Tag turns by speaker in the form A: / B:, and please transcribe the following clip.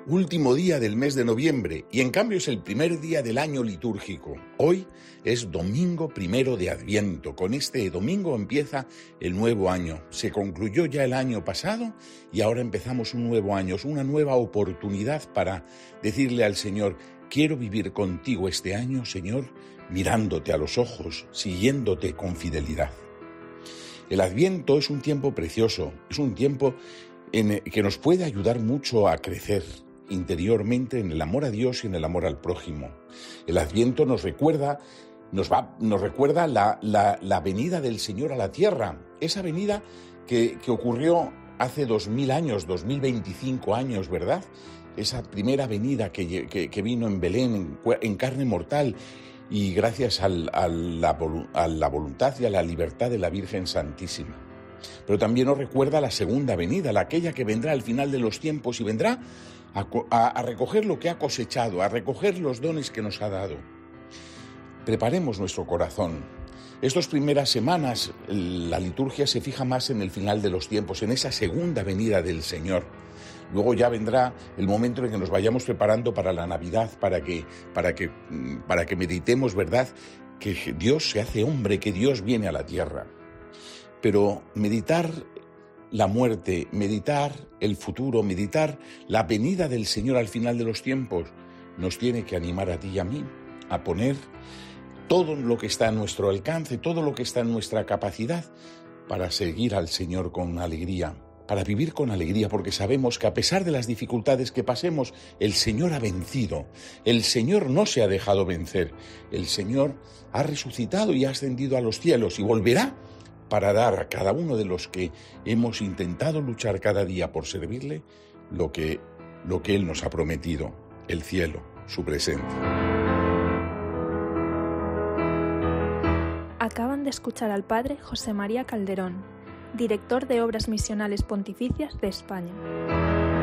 A: último día del mes de noviembre y en cambio es el primer día del año litúrgico. Hoy es domingo 1 de Adviento. Con este domingo empieza el nuevo año. Se concluyó ya el año pasado y ahora empezamos un nuevo año. Es una nueva oportunidad para decirle al Señor: quiero vivir contigo este año, Señor, mirándote a los ojos, siguiéndote con fidelidad. El Adviento es un tiempo precioso, es un tiempo que nos puede ayudar mucho a crecer interiormente en el amor a Dios y en el amor al prójimo. El Adviento nos recuerda la venida del Señor a la tierra, esa venida que ocurrió hace 2000 años, 2025 años, ¿verdad? Esa primera venida que vino en Belén en carne mortal y gracias a la voluntad y a la libertad de la Virgen Santísima. Pero también nos recuerda la segunda venida, aquella que vendrá al final de los tiempos y vendrá a recoger lo que ha cosechado, a recoger los dones que nos ha dado. Preparemos nuestro corazón. Estas primeras semanas la liturgia se fija más en el final de los tiempos, en esa segunda venida del Señor. Luego ya vendrá el momento en que nos vayamos preparando para la Navidad, para que meditemos, ¿verdad?, que Dios se hace hombre, que Dios viene a la tierra. Pero meditar la muerte, meditar el futuro, meditar la venida del Señor al final de los tiempos, nos tiene que animar a ti y a mí a poner todo lo que está a nuestro alcance, todo lo que está en nuestra capacidad para seguir al Señor con alegría, para vivir con alegría, porque sabemos que a pesar de las dificultades que pasemos, el Señor ha vencido, el Señor no se ha dejado vencer, el Señor ha resucitado y ha ascendido a los cielos y volverá para dar a cada uno de los que hemos intentado luchar cada día por servirle lo que Él nos ha prometido, el cielo, su presencia.
B: Acaban de escuchar al Padre José María Calderón, director de Obras Misionales Pontificias de España.